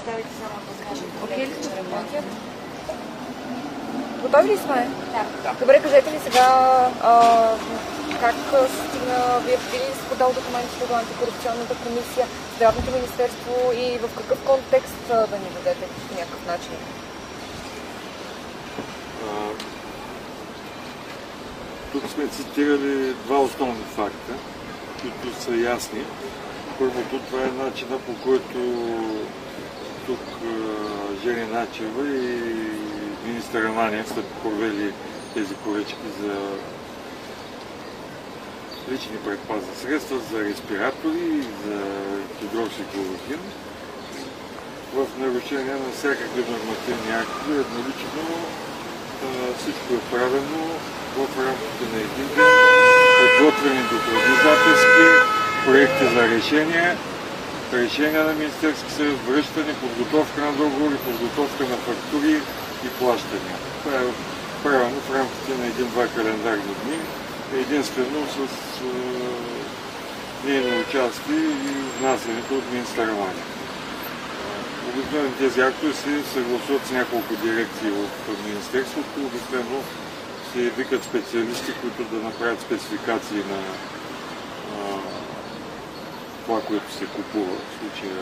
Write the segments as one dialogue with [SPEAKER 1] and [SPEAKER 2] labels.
[SPEAKER 1] Прощавайте, само да скажем.
[SPEAKER 2] Окей ли сте? Готови ли сме?
[SPEAKER 1] Да.
[SPEAKER 2] Добре, кажете ли сега как стигна, вие видели ли сте подал документите до антикорупционната комисия, Здравното министерство и в какъв контекст да ни дадете по някакъв начин?
[SPEAKER 3] Тук сме цитирали два основни факта, които са ясни. Първото, това е начина, по който тук Жени Начева и министър Ананиев са провели тези поръчки за лични предпазни средства, за респиратори и за хидроксиклороquin в нарушение на всякакви нормативни актове. Еднолично всичко е правено в рамките на един ден, подготвени докладни записки, проекти за решения на Министерски съвет, връщане, подготовка на договори, подготовка на фактури и плащания. Това е правено в рамките на един-два календарни дни, единствено с нейно участие и внасянето от министър Ананиев. Обикновено тези актове се съгласуват с няколко дирекции в Министерството, обикновено се викат специалисти, които да направят спецификации на това, което се купува, в случая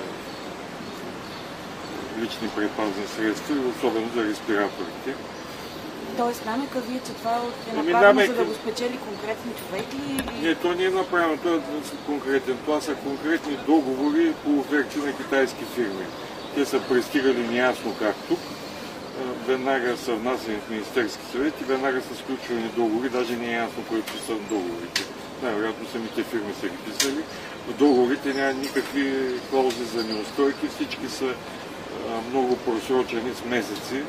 [SPEAKER 3] лични предпазни средства и особено за респираторите.
[SPEAKER 1] Тоест намека вие, че това е направено, за да го спечели конкретни човеки? Или...
[SPEAKER 3] Не, то не е направено, това е конкретен. Това са конкретни договори по оферти на китайски фирми. Те са пристигали неясно как тук, веднага са внасени в Министерски съвет и веднага са сключвани договори, даже не е ясно кои са договорите. Най-вероятно самите фирми са ги писали. В договорите няма никакви клаузи за неустойки, всички са много просрочени с месеци.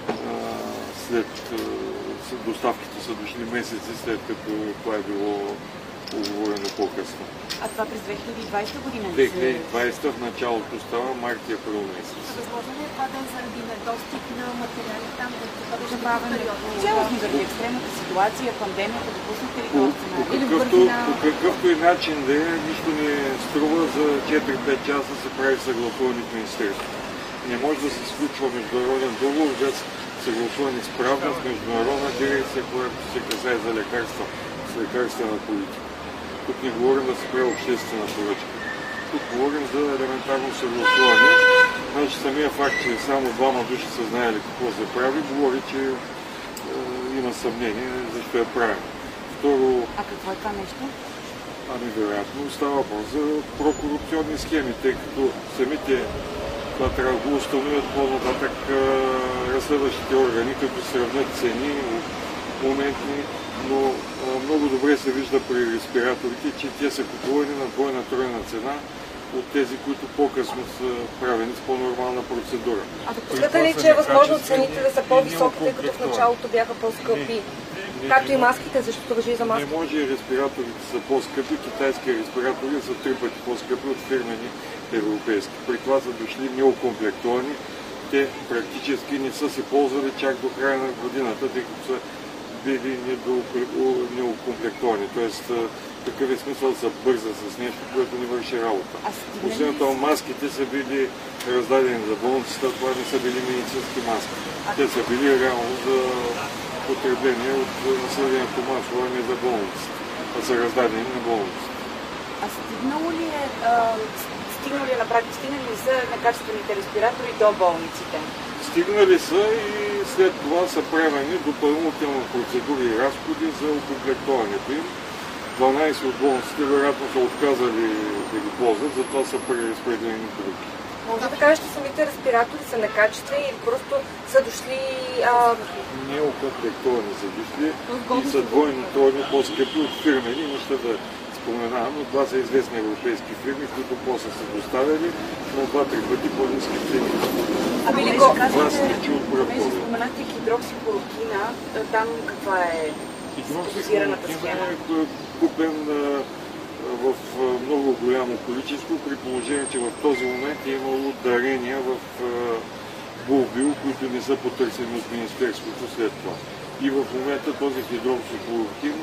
[SPEAKER 3] След доставките са дошли месеци, след като това е било оговорено по-късно.
[SPEAKER 1] А това през 2020 година?
[SPEAKER 3] 2020 в началото става март и април месец.
[SPEAKER 4] Възможно ли е това да е заради недостиг на материали там, да бъде
[SPEAKER 1] забавен период? Цялостно заради екстремната ситуация, пандемията, допуснете ли това сценарий?
[SPEAKER 3] По какъвто и начин да е, нищо не струва за 4-5 часа се прави съгласуване в Министерството. Не може да се сключва международен договор без съгласуване с правна, с международна дирекция, която се касае за лекарства, с лекарствена политика. Тук не говорим да се прави обществена поръчка. Тук говорим за елементарно съгласуване. Значи самия факт, че само двама души са знаели какво се прави, говори, че има съмнение защо е правено. Второ...
[SPEAKER 1] А какво е това нещо?
[SPEAKER 3] Ами вероятно става въпрос за прокорупционни схеми, тъй като самите това трябва да го установят по-нататък разследващите органи, като сравнят цени моментни, но много добре се вижда при респираторите, че те са купувани на двойна, тройна цена от тези, които по-късно са правени с по-нормална процедура.
[SPEAKER 2] А допускате ли, че е възможно цените да са по-високи, тъй като в началото бяха по-скъпи? Както и маските, защото важи за маските.
[SPEAKER 3] Не може и респираторите са по-скъпи, китайски респиратори са 3 пъти по-скъпи от фирмени европейски. При това са дошли неокомплектовани. Те практически не са се ползвали чак до края на годината, тъй като са били неокомплектовани. Тоест, такъв е смисъл да се бърза с нещо, което не върши работа. Освен това, маските са били раздадени за болницата, това не са били медицински маски. Те са били реално за потребление от населението масово, а не за болниците, а са раздадени на болниците.
[SPEAKER 1] А стигнали са некачествените респиратори до болниците?
[SPEAKER 3] Стигнали са и след това са правени допълнителни процедури и разходи за окомплектоването им. 12 от болниците вероятно са отказали да ги ползват, затова са преразпределени други.
[SPEAKER 2] Може да кажеш, че самите респиратори са некачествени или просто са дошли...
[SPEAKER 3] Неокомплектовани са дошли и са двойно, тройно по-скъпи от фирмени, неща да споменавам, но това са известни европейски фирми, които после са доставили на 2-3 пъти по-ниски цени.
[SPEAKER 1] А били го казвате, споменахте хидроксиклороquina, там каква е специализираната схема?
[SPEAKER 3] Е купен в много голямо количество, при положение, че в този момент е имало дарения в Булбил, които не са потърсени от Министерството след това. И в момента този хидроксиклороquin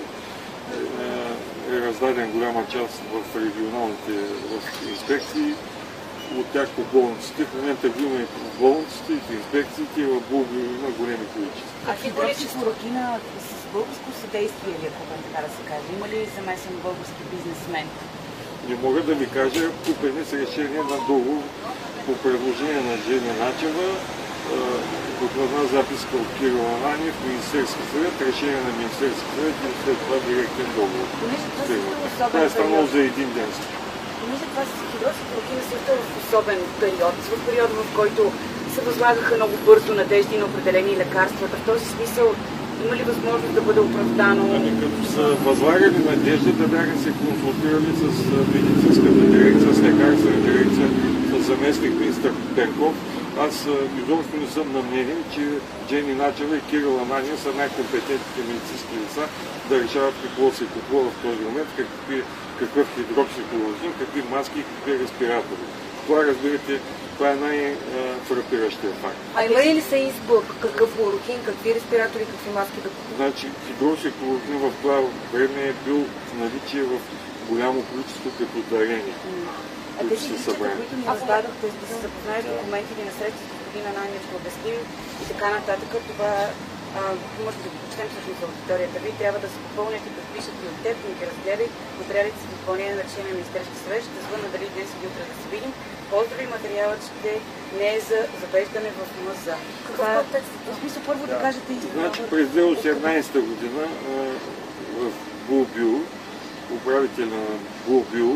[SPEAKER 3] е раздаден голяма част в регионалните инспекции от тях по болниците. В момента го има и в болниците, и в инспекциите, и в Булгио има големи количества.
[SPEAKER 1] А хидрооксиклорокина с българско съдействие ли, ако така да се каже? Има ли замесен български бизнесмен?
[SPEAKER 3] Не мога да ви кажа, купени с решение на договор по предложение на Жени Начева, докладна записка от Кирил Ананиев в Министерски съвет, решение на Министерски съвет и след това директен договор. Това е станало за един ден.
[SPEAKER 1] Понеже това с хидрооксиклорокина също в особен период, в периода, в който се възлагаха много бързо надежди на определени лекарства. В този смисъл има ли възможност да бъде оправдано?
[SPEAKER 3] Като са възлагали надежди, да бяха се консултирали с медицинската дирекция, с лекарствена дирекция, с заместник министър Пенков. Аз изобщо не съм на мнение, че Жени Начева и Кирил Ананиев са най-компетентните медицински лица да решават какво се купува в този момент, какъв хидрооксиклорокин, какви маски и какви респиратори. Това, разбирате, това е най-фрапиращия факт.
[SPEAKER 2] А има ли се избор какъв хлорокин, какви респиратори, какви маски да купуват?
[SPEAKER 3] Значи хидрооксиклорокин в това време е бил в наличие в голямо количество като дарение.
[SPEAKER 1] А тези листчета, които ни раздадохте, да се запознаеш с документите на среща с господин Ананиев, да обясним и така нататък, това може да го почнем всъщност за аудиторията. Вие трябва да се попълнят и подпишат и от теб, да ги разгледай материалите за допълнение на решение на Министерския съвет. Ще звънна дали днес или утре да се видим. Поздрави, материалът ще не е за завеждане в МЗ.
[SPEAKER 2] Какъв контекст?
[SPEAKER 1] В смисъл първо да кажете и...
[SPEAKER 3] Значи през 2018 година в Булбио, управителя на Булбио,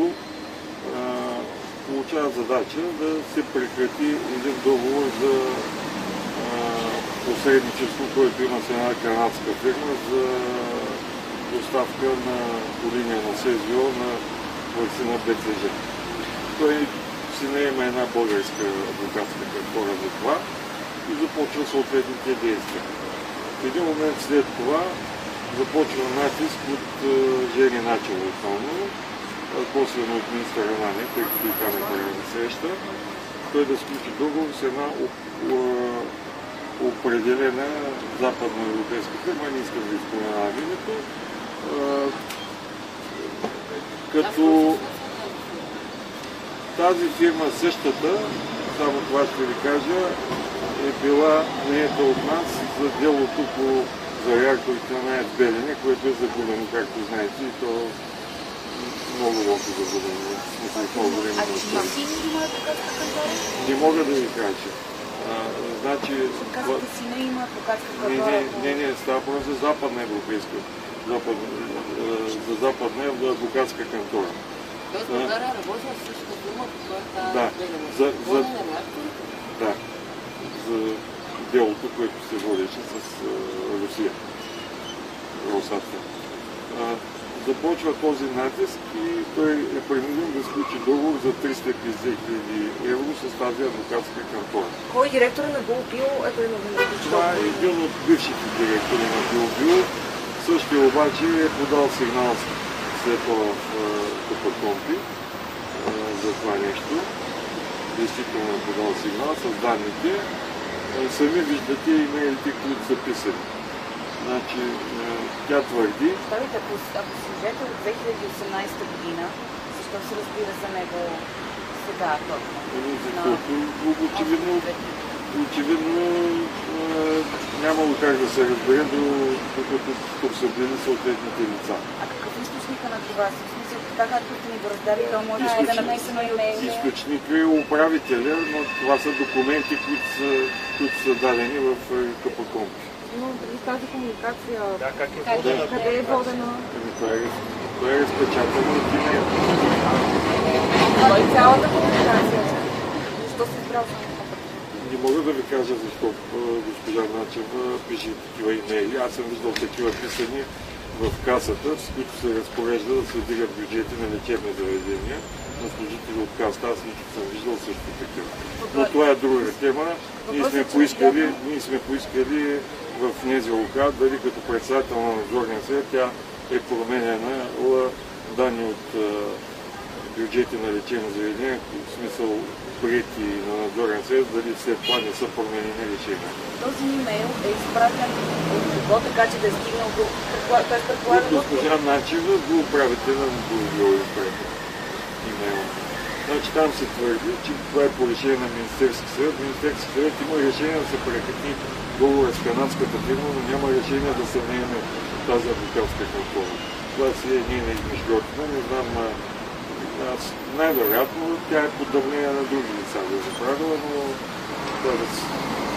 [SPEAKER 3] получава задача да се прекрати един договор за посредничество, който има с една канадска фирма за доставка по линия на СЗО на ваксина БЦЖ. Той си наема една българска адвокатска кантора за това и започва съответните действия. В един момент след това започва натиск от Жени Начева основно, косвено от министър Ананиев, тъй като и там е първена среща, той да сключи договор с една определена западноевропейска фирма, не искам да изпоменавам името, като тази фирма същата, само това ще ви кажа, е била наета от нас за делото за реакторите на АЕЦ Белене, което е загубено, както знаете, и то много лошо загубено. Не мога да ви кажа. Значи...
[SPEAKER 1] Казвате си не има адвокатска кантора?
[SPEAKER 3] Не, става просто за западна европейска. За западна адвокатска кантора.
[SPEAKER 5] Тоест България работи в същата фирма, по която
[SPEAKER 3] да, за делото, което се водеше с Русия. Росатом. Започва този натиск и той е принуден да сключи договор за 350 000 евро с тази адвокатска кантора.
[SPEAKER 2] Кой директор на Булбио е принуден да сключи
[SPEAKER 3] договор? Това е един от бившите директори на Булбио. Същия обаче е подал сигнал след това в КПКОНПИ за това нещо. Действително е подал сигнал с данните. Сами виждате имейлите, които са писани. Значи, тя твърди...
[SPEAKER 1] Ставите, ако сюжета от 2018 година, защо се разбира за него сега точно?
[SPEAKER 3] Защото очевидно нямало как да се разбере, докато тук са били съответните лица.
[SPEAKER 1] А какъв е източника на това? В смисъл, така както сте ни го раздали, то може да е намесено и от...
[SPEAKER 3] Източника е управителя, но това са документи, които са дадени в КПКОНПИ.
[SPEAKER 2] Но дали тази комуникация,
[SPEAKER 5] как е
[SPEAKER 2] водена? Къде е водена?
[SPEAKER 3] Това е разпечатано от имейл.
[SPEAKER 2] Това е цялата комуникация. Защо се избрал?
[SPEAKER 3] Не мога да ви кажа защо госпожа Начева пише такива имейли. Аз съм виждал такива писани в касата, с които се разпорежда да се вдигат бюджети на лечебни заведения на служители от касата. Аз лично съм виждал също такива. Но това е друга тема. Ние сме поискали в НЗОК, дали като председател на надзорния съвет тя е променена данни от бюджети на лечебни заведения, в смисъл приети на надзорен съвет, дали след това не са променени решения.
[SPEAKER 1] Този имейл е изпратен от кого, така че да е стигнал до предполагано...
[SPEAKER 3] Госпожа Начева до управителя на Булбио имейл. Значи там се твърди, че това е по решение на Министерски съвет. Министерски съвет има решение да се прекрати договора с канадската фирма, но няма решение да се наеме тази адвокатска кантора. Това си е нейна измишлотина. Не знам, най-вероятно тя е под давление на други лица да е направила, но това да се...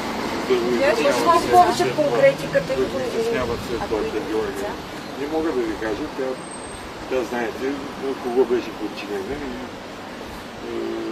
[SPEAKER 2] Може повече конкретика, тъй като...
[SPEAKER 3] Изясняват след това Георгия. Не мога да ви кажа, тя знаете кого беше подчинена и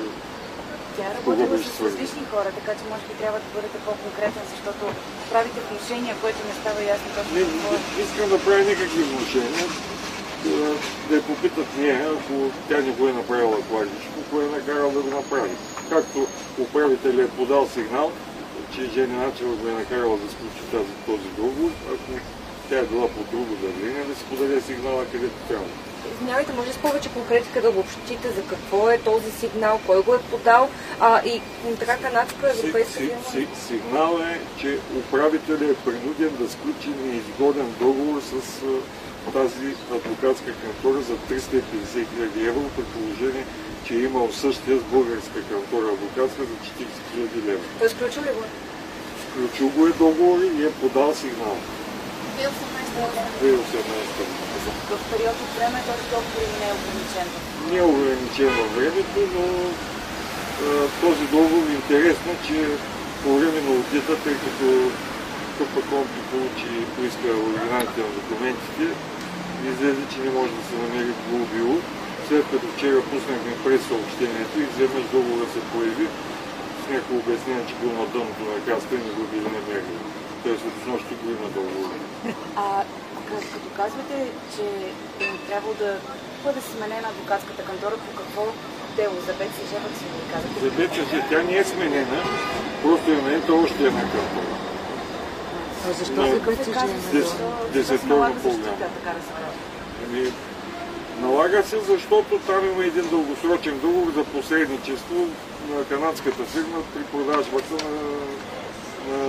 [SPEAKER 1] тя работила с различни хора, така че може би трябва да бъдете по-конкретен, защото правите внушения, което не става ясно точно.
[SPEAKER 3] Не искам да правя никакви внушения. Да я попитат нея, ако тя не го е направила кладичко, кой е накарал да го направи. Както управителят е подал сигнал, че Жени Начева го е накарала да сключи този договор, ако тя е била по друго давление, да си подаде сигнала където трябва.
[SPEAKER 2] Извинявайте, може с повече конкретика да обобщите за какво е този сигнал, кой го е подал и така канадска европейска фирма?
[SPEAKER 3] Сигнал е, че управителят е принуден да сключи неизгоден договор с тази адвокатска кантора за 350 000 евро, при положение, че е имал същия с българска кантора адвокатска за 40 000 лева.
[SPEAKER 2] Той сключил ли го?
[SPEAKER 3] Сключил го е договор и е подал сигнал. 2018
[SPEAKER 1] За какъв период от време този договор не е ограничен?
[SPEAKER 3] Не е ограничен във времето, но този договор е интересно, че по време на аудита, тъй като КПКОНПИ поиска оригиналите на документите, излезе, че не може да се намери глобило. След като вчера пуснахме през съобщението и изведнъж договора се появи с някакво обяснение, че бил на дъното на каста и не го били намерили. Тоест от нощи го има договора.
[SPEAKER 1] Като казвате, че е трябвало да бъде сменена адвокатската кантора, по какво дело? За БЦЖ си ви казвате?
[SPEAKER 3] За БЦЖ тя не е сменена, просто е наета още една кантора.
[SPEAKER 5] Защо за БЦЖ?
[SPEAKER 3] Десетторна програма. Налага се, защото там има един дългосрочен договор за посредничество на канадската фирма при продажбата на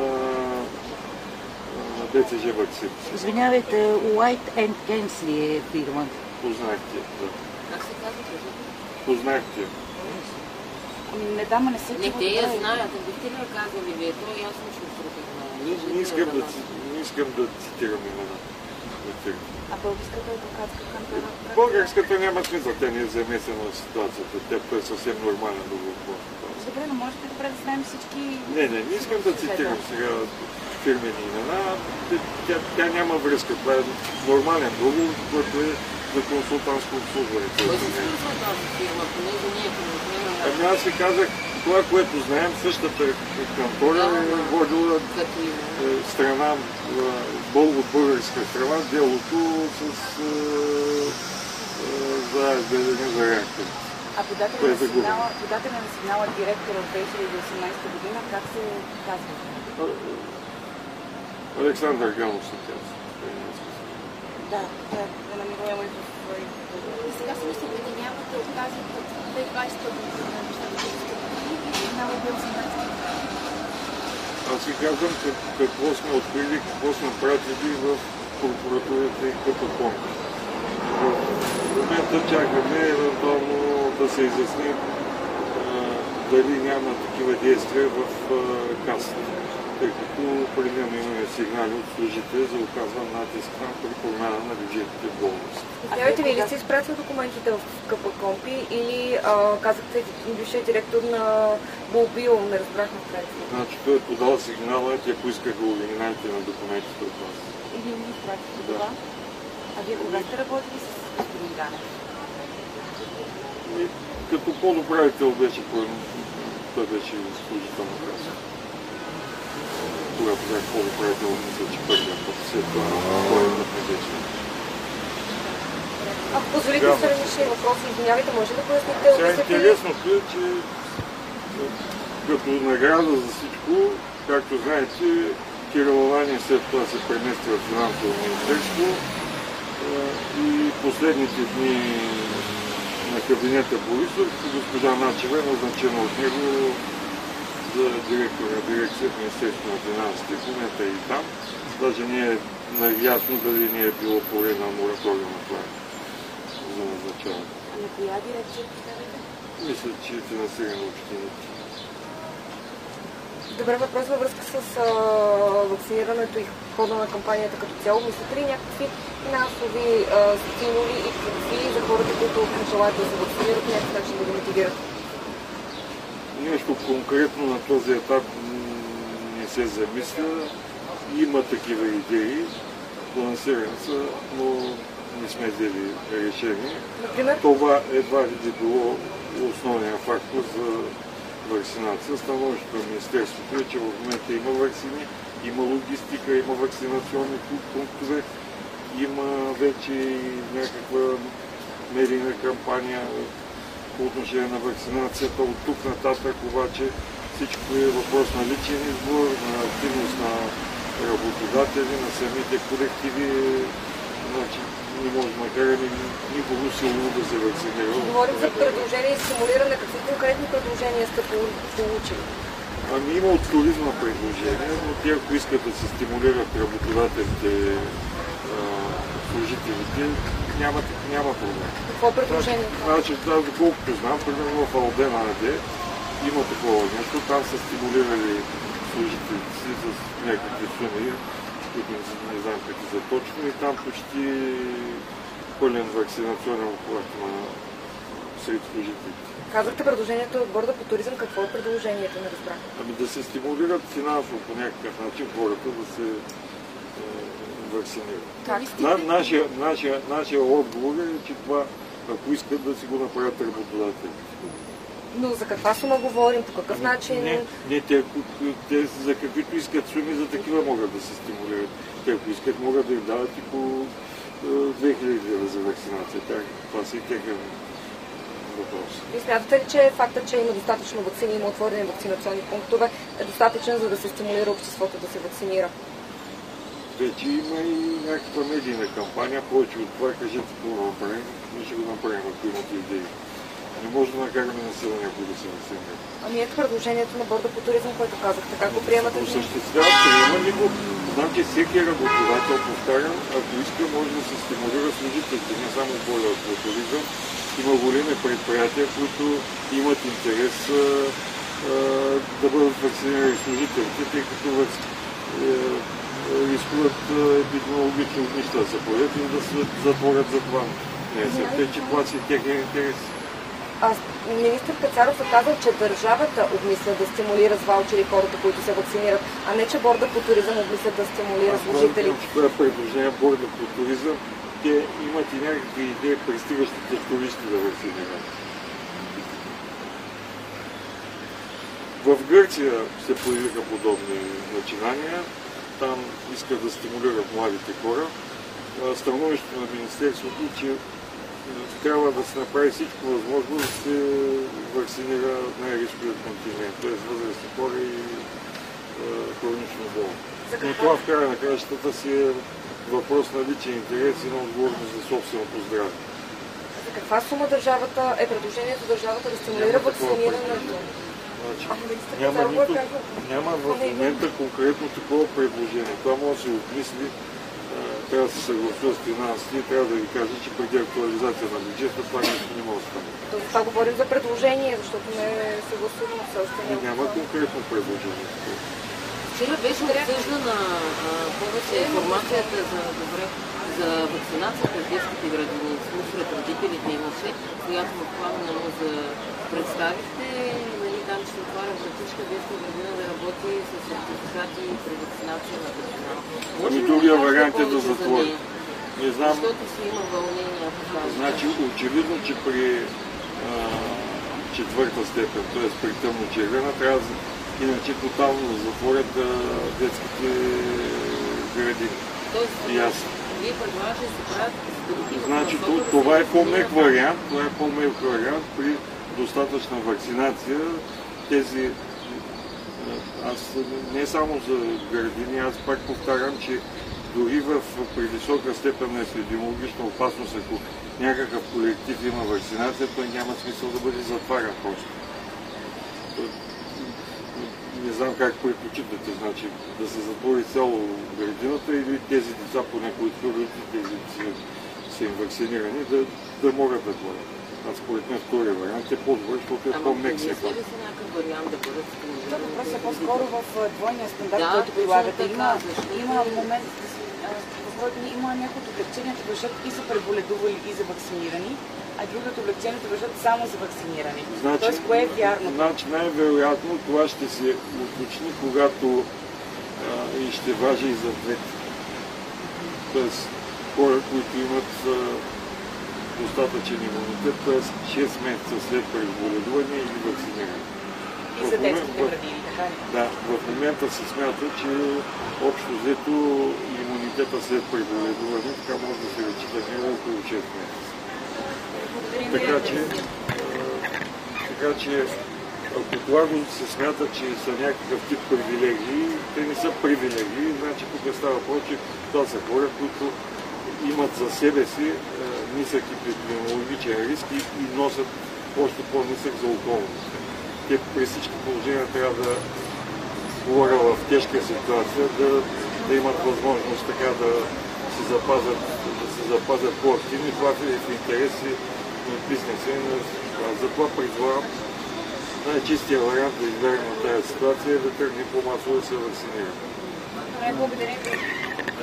[SPEAKER 3] БЦЖ ваксини.
[SPEAKER 5] Извинявайте, White & Games ли е фирма?
[SPEAKER 3] Познахте, да.
[SPEAKER 5] Как се казва?
[SPEAKER 3] Познахте.
[SPEAKER 1] Не дама, не се чува.
[SPEAKER 5] Не, те я знаят. Бихте ли казали вие? То аз съм чувствам.
[SPEAKER 3] Не искам да цитирам имена.
[SPEAKER 1] А българската адвокатска кантора?
[SPEAKER 3] Българската няма смисъл, тя не е замесена в ситуацията. Тя е съвсем нормален договор.
[SPEAKER 1] Добре, но можете да предоставим всички...
[SPEAKER 3] Не искам да цитирам сега фирмени имена. Тя няма връзка. Това е нормален договор, който е за консултантско обслужване.
[SPEAKER 5] Кой се свързва тази фирма? Понеже ние
[SPEAKER 3] Ами аз ви казах, това, което знаем, същата кантора е водила страна, от българска страна, делото за реактор.
[SPEAKER 1] А подателя на сигнала директора от 2018 година, как се казва?
[SPEAKER 3] Александър Ганов се казва.
[SPEAKER 1] Да, да намираме и в...
[SPEAKER 4] И сега се се обединявате от тази 2020 година на нещата, сигнал е бил 18.
[SPEAKER 3] Аз ви казвам какво сме открили, какво сме пратили в прокуратурата и КПКОНПИ. В момента чакаме евентуално да се изясни дали няма такива действия в касата, тъй като определено имаме сигнали от служители за оказван натиск при промяна на бюджетните болности.
[SPEAKER 2] Знаете ли сте изпратили документите в КПКОНПИ или казахте бившият директор на Булбил, не разбрахме в крайна?
[SPEAKER 3] Значи той е подал сигнала, те поискаха оригиналите на документите от нас.
[SPEAKER 1] И вие ми изпратите това? А вие кога сте работили с господин Ганев?
[SPEAKER 3] Като подуправител беше, той беше служител на каса. Когато бях подуправител, мисля, че първият път, след това първият не беше.
[SPEAKER 2] Ако позволите странични въпроси, извинявайте, може да поясните?
[SPEAKER 3] Сега интересното е, че като награда за всичко, както знаете, Кирил Ананиев след това се премести в финансово министерство и последните дни на кабинета Борисов, госпожа Начева е назначена от него за директор на дирекция в Министерството на финансите. В момента е и там. Даже не е ясно дали не е било по време на мораториум на това за назначаване.
[SPEAKER 1] На коя дирекция поставите?
[SPEAKER 3] Мисля, че е финансиране на общините.
[SPEAKER 2] Добре, въпрос във връзка с вакцинирането и хода на кампанията като цяло. Мислите ли някакви финансови стимули и какви за хората, които желаят да се вакцинират, някакъв начин да ги мотивират?
[SPEAKER 3] Нещо конкретно на този етап не се замисля. Има такива идеи, лансирани са, но не сме взели решение.
[SPEAKER 2] Например?
[SPEAKER 3] Това едва ли би било основният фактор за вакцинация. Становището на Министерството е, че в момента има вакцини, има логистика, има вакцинационни пунктове, има вече някаква медийна кампания по отношение на вакцинацията. От тук нататък обаче всичко е въпрос на личен избор, на активност на работодатели, на самите колективи. Значи, не може да накараме никого силно да се вакцинира.
[SPEAKER 2] Говорим за предложение и стимулиране. Какви конкретни предложения сте получили?
[SPEAKER 3] Ами има от туризма предложения, но те, ако искат да се стимулират работодателите, служителите, няма проблем.
[SPEAKER 2] Какво е предложението?
[SPEAKER 3] Значи, доколкото знам, примерно в Албен АД има такова нещо. Там са стимулирали служителите си с някакви суми, които не знам какви са точно, и там почти пълен вакцинационен обхват сред служителите.
[SPEAKER 2] Казахте предложението от Борда по туризъм. Какво е предложението? Не разбрах.
[SPEAKER 3] Ами да се стимулират финансово по някакъв начин хората да се вакцинират. Нашия отговор е, че това, ако искат, да си го направят работодателите.
[SPEAKER 2] Но за каква сума говорим? По какъв начин?
[SPEAKER 3] Не, те за каквито искат суми, за такива могат да се стимулират. Те, ако искат, могат да им дават и по 2000 лева за вакцинация. Това си техен въпрос.
[SPEAKER 2] И смятате ли, че факта, че има достатъчно вакцини, има отворени вакцинационни пунктове, е достатъчен, за да се стимулира обществото да се вакцинира?
[SPEAKER 3] Вече има и някаква медийна кампания. Повече от това, кажете какво да направим, ние ще го направим, ако имате идеи. Не може да накараме насила някой да се вакцинира.
[SPEAKER 2] Ами ето предложението на Борда по туризъм, което казахте. Как го приемате?
[SPEAKER 3] Осъществява, приема го. Знам, че всеки работодател, повтарям, ако иска, може да се стимулира служителите, не само Борда по туризъм. Има големи предприятия, които имат интерес да бъдат вакцинирани служителите, тъй като рискуват епидемиологични огнища да се появят и да се затворят за това. Тъй, че това си техен интерес.
[SPEAKER 2] Министър Кацаров е казал, че държавата обмисля да стимулира с ваучери хората, които се вакцинират, а не че Борда по туризъм обмисля да стимулира служителите.
[SPEAKER 3] Това е предложение Борда по туризъм. Те имат и някакви идеи, пристигащите туристи да вакцинират. В Гърция се появиха подобни начинания. Там искат да стимулират младите хора. Становището на Министерството, че трябва да се направи всичко възможно да се вакцинира най-рисковият континент, т.е. възрастни хора и хронично болни. Но това в края на краищата си е въпрос на личен интерес и на отговорност за собственото здраве.
[SPEAKER 2] За каква сума е предложението държавата да стимулира вакцинирането?
[SPEAKER 3] Няма в момента конкретно такова предложение. Това може да се обмисли, трябва да се съгласува с финансите и трябва да ви кажа, че преди актуализация на бюджета това нещо не може да стане.
[SPEAKER 2] Това говорим за предложение, защото не е съгласувано все още.
[SPEAKER 3] Няма конкретно предложение.
[SPEAKER 5] Вчера беше обсъждана повече информацията за вакцинацията в детските градини. Сред родителите имаше, която в плана за представихте, там ще отваря вратичка детска градина да работи с сертификати при вакцинация на персонал.
[SPEAKER 3] Ами другия вариант е да затвори. Не знам.
[SPEAKER 5] Защото си има вълнения.
[SPEAKER 3] Значи очевидно, че при четвърта степен, т.е. при тъмно-червена, трябва иначе тотално да затворят детските градини.
[SPEAKER 5] Тоест, вие предлагате да се правят...
[SPEAKER 3] Значи това е по-мек вариант, при достатъчна вакцинация. Тези, аз не само за градини, аз пак повтарям, че дори при висока степен на епидемиологична опасност, ако някакъв колектив има вакцинация, той няма смисъл да бъде затварян просто. Не знам как предпочитате, значи да се затвори цяло градината или тези деца, по някои от родителите са им вакцинирани, да могат да ходят. А според мен втория вариант е по-добър, защото е по-мек все пак.
[SPEAKER 5] Ли са някакъв вариант да бъдат
[SPEAKER 1] Това въпрос е по-скоро в двойния стандарт,
[SPEAKER 5] Да,
[SPEAKER 1] който прилагате.
[SPEAKER 5] точно така,
[SPEAKER 1] Има момент, в който има някои от облегченията вършат и за преболедували, и за вакцинирани, а други от облегченията вършат само за вакцинирани. Тоест, кое е вярно?
[SPEAKER 3] Значи най-вероятно това ще се уточни, когато и ще важи и за двете. Тоест, хора, които имат достатъчен имунитет, т.е. 6 месеца след преболедуване или вакциниране.
[SPEAKER 1] И за детските градини, така ли?
[SPEAKER 3] Да, в момента се смята, че общо взето имунитета след преболедуване така може да се разчита около 6 месеца. Така че ако това се смята, че са някакъв тип привилегии, те не са привилегии, значи тук става повече, това са хора, които имат за себе си нисък епидемиологичен риск и носят още по-нисък за околността. Те при всички положения трябва да говоря в тежка ситуация, да имат възможност така да се запазят по-активни. Това е в интереси на бизнеса. Затова призвавам най-чистия вариант да изберем на тази ситуация е да тръгне по-масово да се вакцинира.
[SPEAKER 1] Благодаря ви.